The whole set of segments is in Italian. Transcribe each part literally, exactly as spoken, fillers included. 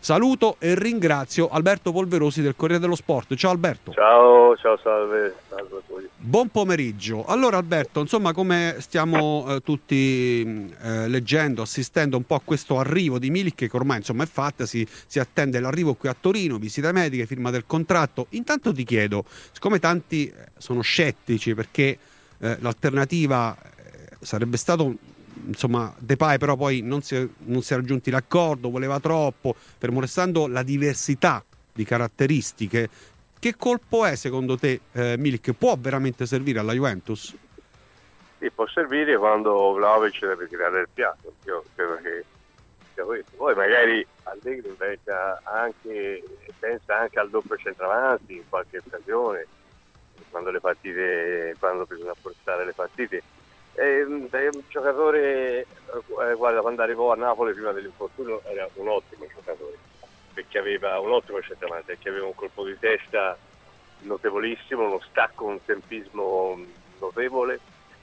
saluto e ringrazio Alberto Polverosi del Corriere dello Sport. Ciao Alberto. Ciao, ciao, salve. salve a tutti. Buon pomeriggio. Allora Alberto, insomma, come stiamo eh, tutti eh, leggendo, assistendo un po' a questo arrivo di Milik, che ormai insomma è fatta, si, si attende l'arrivo qui a Torino, visita mediche, firma del contratto. Intanto ti chiedo, siccome tanti sono scettici perché eh, l'alternativa eh, sarebbe stato insomma Depay, però poi non si, è, non si è raggiunti l'accordo, voleva troppo, fermo restando la diversità di caratteristiche, che colpo è secondo te eh, Milik? Può veramente servire alla Juventus? Sì, può servire quando Vlahovic deve tirare il piatto, io credo che sia questo. Poi magari Allegri pensa anche, pensa anche al doppio centravanti in qualche occasione, quando le partite, quando bisogna forzare le partite. È un, è un giocatore, eh, guarda, quando arrivò a Napoli prima dell'infortunio era un ottimo giocatore, perché aveva un ottimo centravanti, perché aveva un colpo di testa notevolissimo, uno stacco, un tempismo notevole,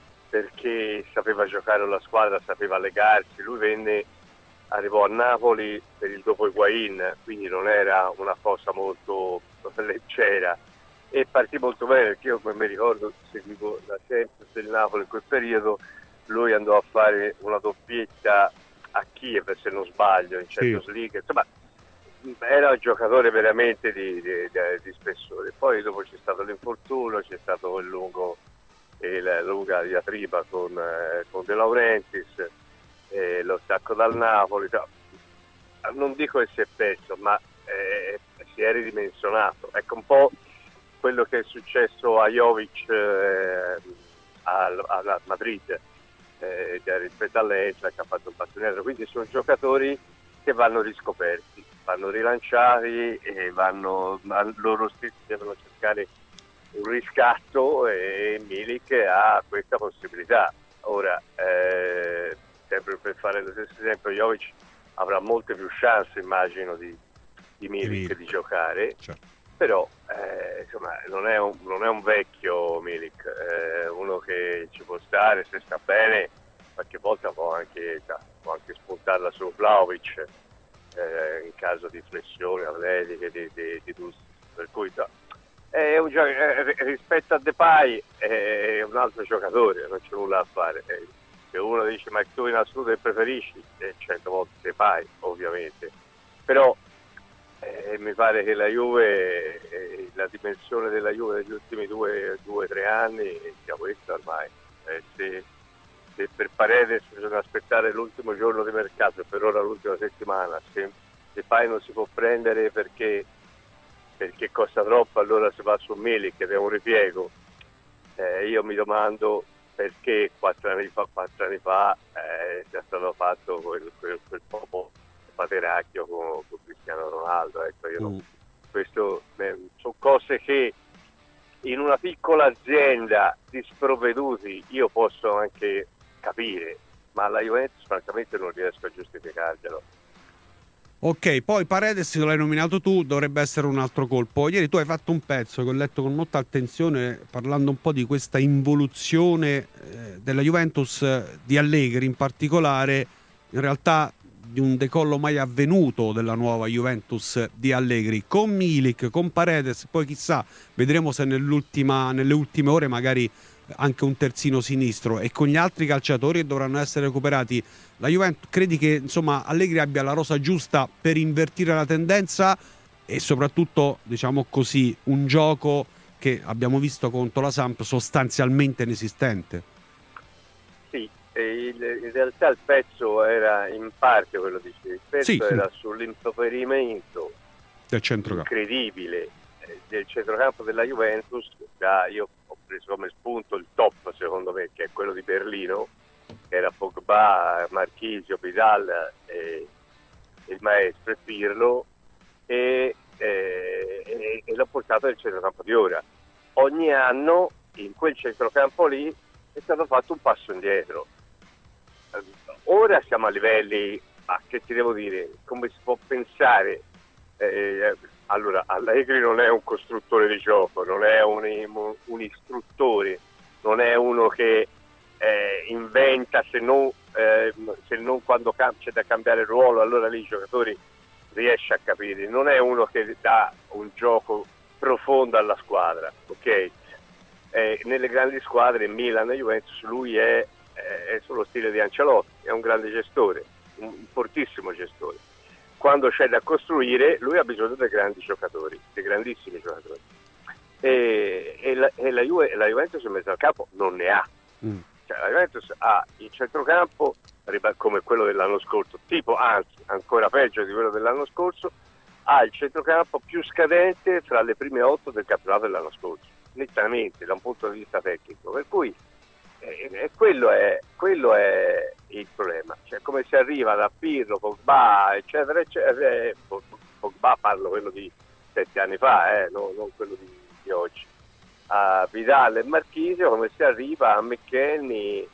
perché sapeva giocare alla squadra, sapeva legarsi. Lui venne, arrivò a Napoli per il dopo Higuain, quindi non era una cosa molto leggera, e partì molto bene, perché io come mi ricordo seguivo la Champions del Napoli in quel periodo. Lui andò a fare una doppietta a Kiev, se non sbaglio, in Champions Sì. League, insomma era un giocatore veramente di, di, di, di spessore. Poi dopo c'è stato l'infortunio, c'è stato il lungo e la lunga diatriba con, eh, con De Laurentiis, eh, lo stacco dal Napoli. Non dico che si è perso, ma eh, si è ridimensionato. Ecco un po' quello che è successo a Jovic eh, al, al Madrid eh, rispetto all'Eintracht, che ha fatto un passo indietro. Quindi sono giocatori che vanno riscoperti, vanno rilanciati e vanno, loro stessi devono cercare un riscatto, e Milik ha questa possibilità. Ora, eh, sempre per fare lo stesso esempio, Jovic avrà molte più chance, immagino, di, di Milik di giocare, certo. Però eh, insomma non è, un, non è un vecchio Milik, eh, uno che ci può stare, se sta bene, qualche volta può anche, può anche spuntarla su Vlahovic eh, in caso di flessioni atletiche, di, di, di, di, per cui è un gioco, eh, rispetto a Depay è un altro giocatore, non c'è nulla da fare. Eh, se uno dice ma tu in assoluto che preferisci, eh, cento volte Depay ovviamente, però eh, mi pare che la Juve, eh, la dimensione della Juve negli ultimi due o tre anni sia questa ormai. Eh, se, se per Paredes bisogna aspettare l'ultimo giorno di mercato e per ora l'ultima settimana, se Depay non si può prendere perché perché costa troppo, allora si va su Milik ed è un ripiego. Eh, io mi domando perché quattro anni fa, quattro anni fa eh, sia stato fatto quel, quel, quel poco pateracchio con, con Cristiano Ronaldo. Ecco, io non, questo eh, sono cose che in una piccola azienda di sprovveduti io posso anche capire, ma alla Juventus francamente non riesco a giustificarglielo. Ok, poi Paredes, l'hai nominato tu, dovrebbe essere un altro colpo. Ieri tu hai fatto un pezzo che ho letto con molta attenzione, parlando un po' di questa involuzione eh, della Juventus, eh, di Allegri in particolare, in realtà di un decollo mai avvenuto della nuova Juventus di Allegri, con Milik, con Paredes, poi chissà, vedremo se nell'ultima, nelle ultime ore magari anche un terzino sinistro, e con gli altri calciatori che dovranno essere recuperati. La Juventus, credi che insomma Allegri abbia la rosa giusta per invertire la tendenza e soprattutto, diciamo così, un gioco che abbiamo visto contro la Samp sostanzialmente inesistente? Sì, il, in realtà il pezzo era in parte quello di il pezzo sì, era sì. sull'impoverimento del centrocampo incredibile eh, del centrocampo della Juventus. Da, io ho preso come spunto il top, secondo me, che è quello di Berlino, che era Pogba, Marchisio, Vidal e il maestro e Pirlo, e, e, e, e l'ho portato nel centrocampo di ora. Ogni anno in quel centrocampo lì è stato fatto un passo indietro. Ora siamo a livelli, ah, che ti devo dire, come si può pensare? Eh, allora, Allegri non è un costruttore di gioco, non è un, un istruttore, non è uno che eh, inventa se non, eh, se non quando c'è da cambiare ruolo, allora lì i giocatori riesce a capire, non è uno che dà un gioco profondo alla squadra, ok? Eh, nelle grandi squadre, Milan e Juventus, lui è, è sullo stile di Ancelotti, è un grande gestore, un fortissimo gestore. Quando c'è da costruire, lui ha bisogno dei grandi giocatori, dei grandissimi giocatori. E, e, la, e, la, Juve, e la Juventus in mezzo al campo non ne ha. Mm. Cioè, la Juventus ha il centrocampo come quello dell'anno scorso, tipo, anzi, ancora peggio di quello dell'anno scorso, ha il centrocampo più scadente tra le prime otto del campionato dell'anno scorso, nettamente da un punto di vista tecnico, per cui eh, eh, quello, è, quello è il problema, cioè come si arriva da Pirlo, Pogba eccetera eccetera, eh, Pogba parlo quello di sette anni fa, eh, no, non quello di, di oggi, a Vidal e Marchisio, come si arriva a McKennie,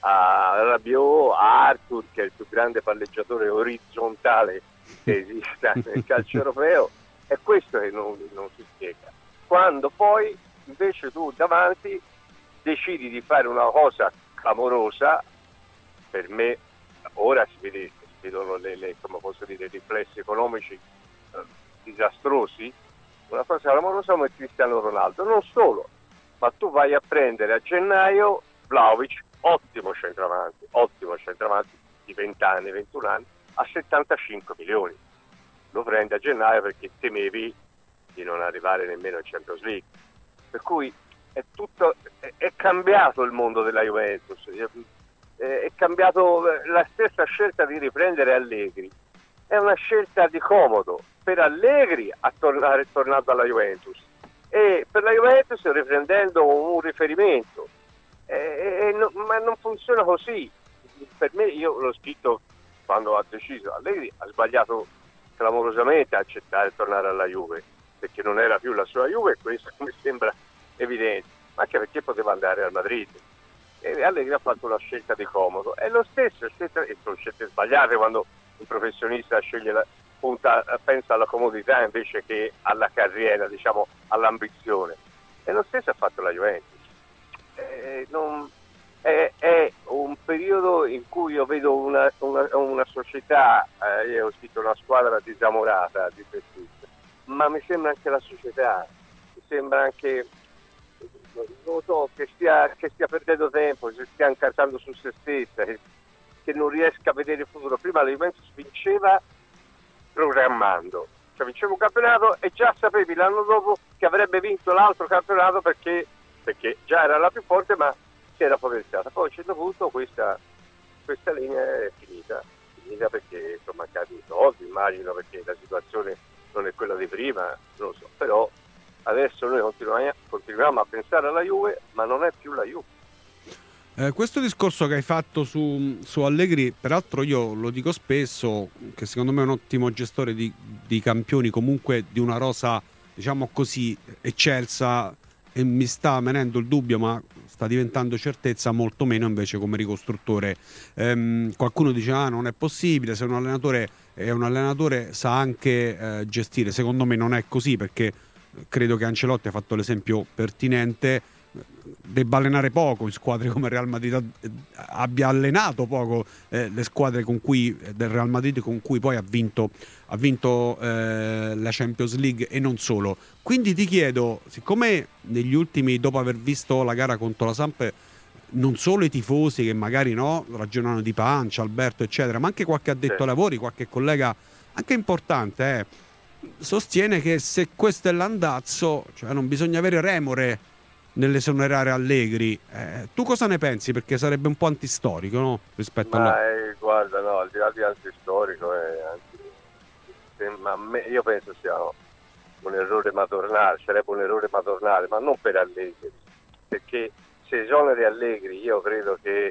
a Rabiot, a Arthur, che è il più grande palleggiatore orizzontale che esista nel calcio europeo, è questo che non, non si spiega. Quando poi invece tu davanti decidi di fare una cosa clamorosa, per me ora si, vede, si vedono le, le, come posso dire, riflessi economici eh, disastrosi, una cosa clamorosa come Cristiano Ronaldo. Non solo, ma tu vai a prendere a gennaio Vlahovic, ottimo centravanti, ottimo centravanti di venti anni, ventuno anni, a settantacinque milioni. Lo prendi a gennaio perché temevi di non arrivare nemmeno in Champions League. Per cui è tutto, è, è cambiato il mondo della Juventus, è, è cambiato la stessa scelta di riprendere Allegri. È una scelta di comodo per Allegri a tornare tornando alla Juventus e per la Juventus riprendendo un riferimento. Eh, eh, no, ma non funziona così. Per me, io l'ho scritto quando ha deciso, Allegri ha sbagliato clamorosamente a accettare di tornare alla Juve, perché non era più la sua Juve, questo mi sembra evidente, ma anche perché poteva andare al Madrid. E Allegri ha fatto una scelta di comodo. È lo stesso, scelta, e sono scelte sbagliate quando un professionista sceglie la, punta, pensa alla comodità invece che alla carriera, diciamo all'ambizione. E lo stesso ha fatto la Juventus. Eh, non, è, è un periodo in cui io vedo una, una, una società, eh, io ho scritto una squadra disamorata di per tutto, ma mi sembra anche la società, mi sembra anche, non lo so, che stia, che stia perdendo tempo, che stia incartando su se stessa, che, che non riesca a vedere il futuro. Prima la Juventus vinceva programmando, cioè vinceva un campionato e già sapevi l'anno dopo che avrebbe vinto l'altro campionato perché perché già era la più forte ma si era potenziata. Poi a un certo punto questa, questa linea è finita, finita perché sono mancati i soldi, immagino, perché la situazione non è quella di prima, non lo so, però adesso noi continuiamo, continuiamo a pensare alla Juve, ma non è più la Juve. Eh, questo discorso che hai fatto su, su Allegri, peraltro io lo dico spesso, che secondo me è un ottimo gestore di, di campioni, comunque di una rosa, diciamo così, eccelsa, e mi sta venendo il dubbio, ma sta diventando certezza, molto meno invece come ricostruttore. Ehm, qualcuno dice ah non è possibile, se un allenatore è un allenatore sa anche eh, gestire. Secondo me non è così, perché credo che Ancelotti ha fatto l'esempio pertinente, debba allenare poco in squadre come Real Madrid, abbia allenato poco eh, le squadre con cui del Real Madrid con cui poi ha vinto ha vinto eh, la Champions League e non solo. Quindi ti chiedo, siccome negli ultimi, dopo aver visto la gara contro la Samp, non solo i tifosi che magari no ragionano di pancia, Alberto eccetera, ma anche qualche addetto ai lavori, qualche collega anche importante eh, sostiene che se questo è l'andazzo, cioè non bisogna avere remore nell'esonerare Allegri. Eh, tu cosa ne pensi? Perché sarebbe un po' antistorico, no? Rispetto ma a eh, guarda, no, al di là di antistorico eh, anzi, ma me, io penso sia un errore madornale, sarebbe un errore madornale, ma non per Allegri, perché se esoneri Allegri io credo che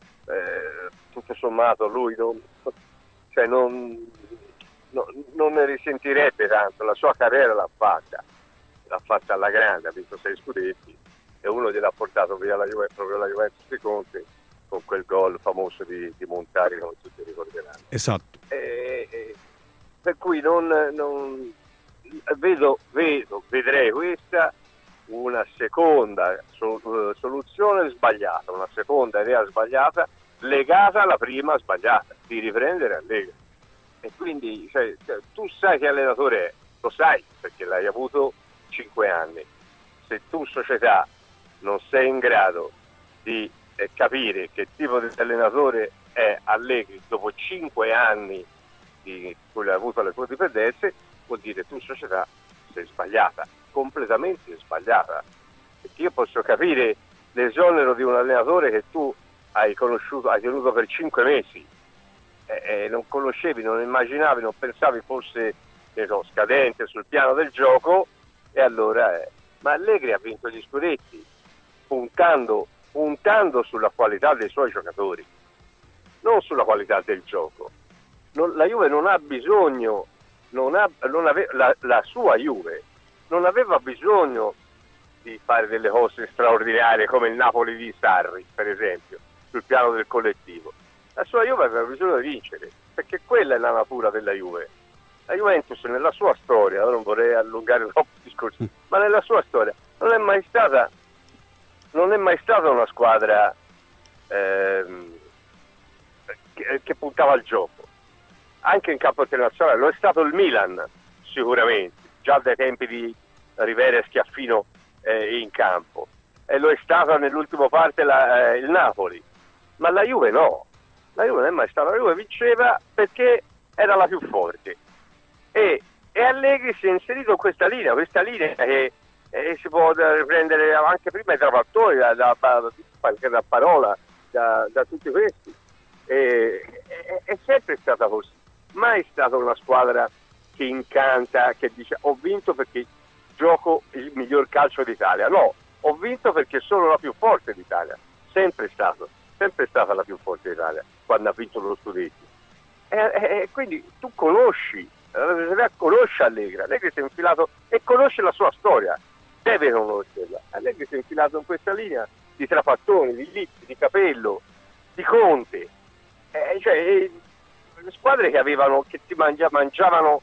eh, tutto sommato lui non, cioè non, no, non ne risentirebbe tanto, la sua carriera l'ha fatta l'ha fatta alla grande, ha vinto sei scudetti e uno gliel'ha portato via la Juventus, proprio la Juventus di Conte, con quel gol famoso di, di Montari, come tutti ricorderanno. Esatto. E, e, per cui non, non vedo, vedo, vedrei questa una seconda sol, soluzione sbagliata, una seconda idea sbagliata legata alla prima sbagliata, di riprendere Allegri. e quindi cioè, tu sai che allenatore è, lo sai perché l'hai avuto cinque anni. Se tu società non sei in grado di eh, capire che tipo di allenatore è Allegri dopo cinque anni di cui hai avuto le tue dipendenze, vuol dire tu società sei sbagliata, completamente sbagliata, perché io posso capire l'esonero di un allenatore che tu hai conosciuto, hai tenuto per cinque mesi e, e non conoscevi, non immaginavi, non pensavi fosse ne so, scadente sul piano del gioco, e allora eh. ma Allegri ha vinto gli scudetti puntando, puntando sulla qualità dei suoi giocatori, non sulla qualità del gioco. Non, la Juve non ha bisogno, non ha, non ave, la, la sua Juve non aveva bisogno di fare delle cose straordinarie come il Napoli di Sarri, per esempio, sul piano del collettivo. La sua Juve aveva bisogno di vincere, perché quella è la natura della Juve. La Juventus nella sua storia, non vorrei allungare troppo il discorso, ma nella sua storia non è mai stata, non è mai stata una squadra ehm, che, che puntava al gioco. Anche in campo internazionale lo è stato il Milan, sicuramente, già dai tempi di Rivera e Schiaffino eh, in campo, e lo è stato nell'ultima parte la, eh, il Napoli, ma la Juve no, la Juve non è mai stata, la Juve vinceva perché era la più forte, e, e Allegri si è inserito in questa linea, questa linea che eh, si può riprendere anche prima i Trapattoni, da, da, da, da Parola, da, da tutti questi, e, è, è sempre stata così, mai stata una squadra che incanta, che dice ho vinto perché gioco il miglior calcio d'Italia. No, ho vinto perché sono la più forte d'Italia, sempre stato, sempre stata la più forte d'Italia quando ha vinto lo scudetto. E, e, e quindi tu conosci, la società conosce Allegri, Allegri si è infilato e conosce la sua storia, deve conoscerla. Allegri si è infilato in questa linea di Trapattoni, di Lippi, di Capello, di Conte, eh, cioè eh, squadre che avevano, che ti mangia, mangiavano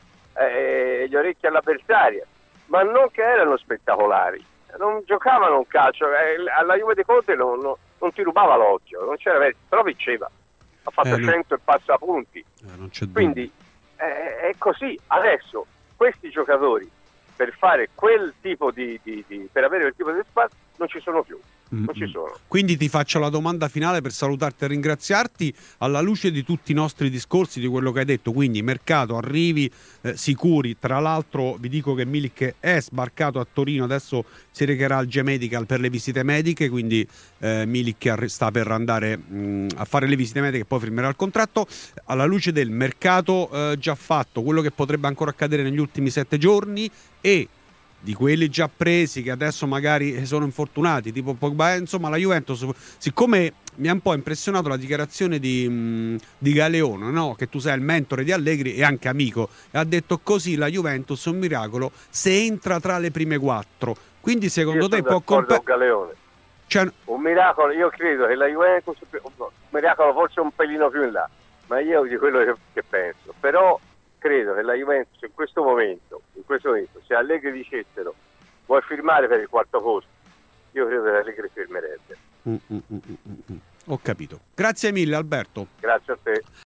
eh, gli orecchi all'avversaria, ma non che erano spettacolari, non giocavano un calcio, eh, alla Juve di Conte non, non, non ti rubava l'occhio, non c'era, però vinceva, ha fatto eh, cento no. e passa punti, eh, non c'è quindi eh, è così. Adesso questi giocatori per fare quel tipo di, di, di per avere quel tipo di spazio non ci sono più. Non ci sono. Quindi ti faccio la domanda finale per salutarti e ringraziarti, alla luce di tutti i nostri discorsi, di quello che hai detto, quindi mercato, arrivi eh, sicuri. Tra l'altro vi dico che Milik è sbarcato a Torino, adesso si recherà al G-Medical per le visite mediche, quindi eh, Milik sta per andare mh, a fare le visite mediche e poi firmerà il contratto. Alla luce del mercato eh, già fatto, quello che potrebbe ancora accadere negli ultimi sette giorni e di quelli già presi che adesso magari sono infortunati, tipo Pogba, insomma la Juventus, siccome mi ha un po' impressionato la dichiarazione di, mh, di Galeone, no? Che tu sei il mentore di Allegri e anche amico, e ha detto così la Juventus è un miracolo se entra tra le prime quattro, quindi secondo te può comp- Galeone. Cioè, un miracolo, io credo che la Juventus, un miracolo forse un pelino più in là, ma io di quello che, che penso, però credo che la Juventus in questo momento, in questo momento, se Allegri dicessero vuoi firmare per il quarto posto, io credo che Allegri firmerebbe. Mm, mm, mm, mm, mm. Ho capito. Grazie mille Alberto. Grazie a te.